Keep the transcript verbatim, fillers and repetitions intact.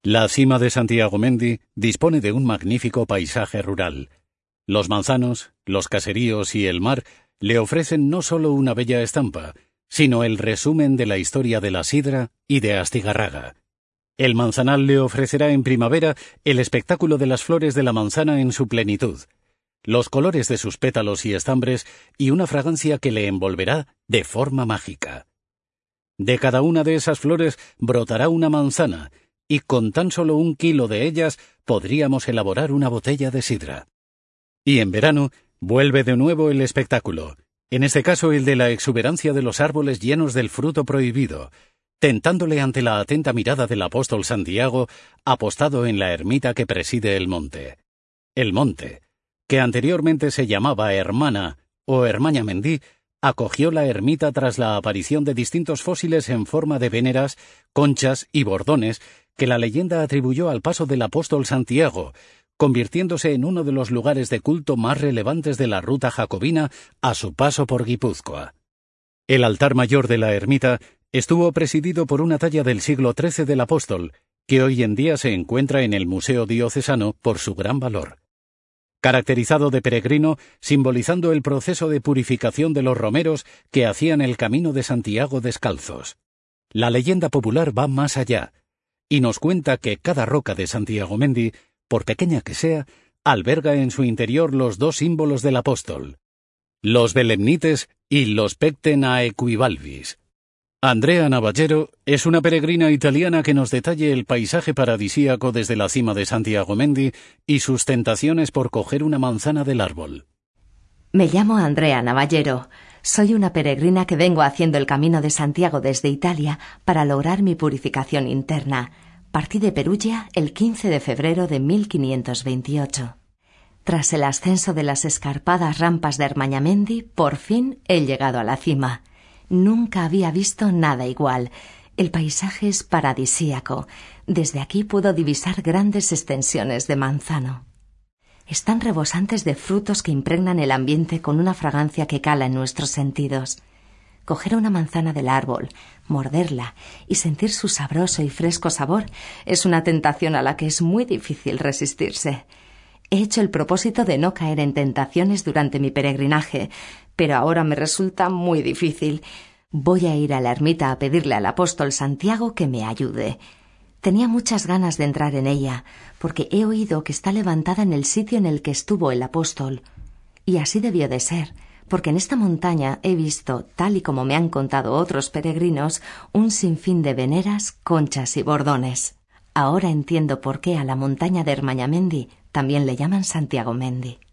La cima de Santiagomendi dispone de un magnífico paisaje rural. Los manzanos, los caseríos y el mar le ofrecen no solo una bella estampa, sino el resumen de la historia de la sidra y de Astigarraga. El manzanal le ofrecerá en primavera el espectáculo de las flores de la manzana en su plenitud, los colores de sus pétalos y estambres y una fragancia que le envolverá de forma mágica. De cada una de esas flores brotará una manzana, y con tan solo un kilo de ellas podríamos elaborar una botella de sidra. Y en verano vuelve de nuevo el espectáculo, en este caso el de la exuberancia de los árboles llenos del fruto prohibido, tentándole ante la atenta mirada del apóstol Santiago, apostado en la ermita que preside el monte. El monte, que anteriormente se llamaba Hermana o Hermañamendi, acogió la ermita tras la aparición de distintos fósiles en forma de veneras, conchas y bordones que la leyenda atribuyó al paso del apóstol Santiago, convirtiéndose en uno de los lugares de culto más relevantes de la ruta jacobina a su paso por Guipúzcoa. El altar mayor de la ermita estuvo presidido por una talla del siglo trece del apóstol, que hoy en día se encuentra en el Museo Diocesano por su gran valor. Caracterizado de peregrino, simbolizando el proceso de purificación de los romeros que hacían el camino de Santiago descalzos. La leyenda popular va más allá, y nos cuenta que cada roca de Santiagomendi, por pequeña que sea, alberga en su interior los dos símbolos del apóstol, los belemnites y los pecten aequivalvis. Andrea Navallero es una peregrina italiana que nos detalle el paisaje paradisíaco desde la cima de Santiagomendi y sus tentaciones por coger una manzana del árbol. Me llamo Andrea Navallero. Soy una peregrina que vengo haciendo el camino de Santiago desde Italia para lograr mi purificación interna. Partí de Perugia el quince de febrero de mil quinientos veintiocho. Tras el ascenso de las escarpadas rampas de Hermañamendi, por fin he llegado a la cima. Nunca había visto nada igual. El paisaje es paradisíaco. Desde aquí puedo divisar grandes extensiones de manzano. Están rebosantes de frutos que impregnan el ambiente con una fragancia que cala en nuestros sentidos. Coger una manzana del árbol, morderla y sentir su sabroso y fresco sabor es una tentación a la que es muy difícil resistirse. He hecho el propósito de no caer en tentaciones durante mi peregrinaje, pero ahora me resulta muy difícil. Voy a ir a la ermita a pedirle al apóstol Santiago que me ayude. Tenía muchas ganas de entrar en ella, porque he oído que está levantada en el sitio en el que estuvo el apóstol. Y así debió de ser, porque en esta montaña he visto, tal y como me han contado otros peregrinos, un sinfín de veneras, conchas y bordones. Ahora entiendo por qué a la montaña de Hermañamendi también le llaman Santiagomendi.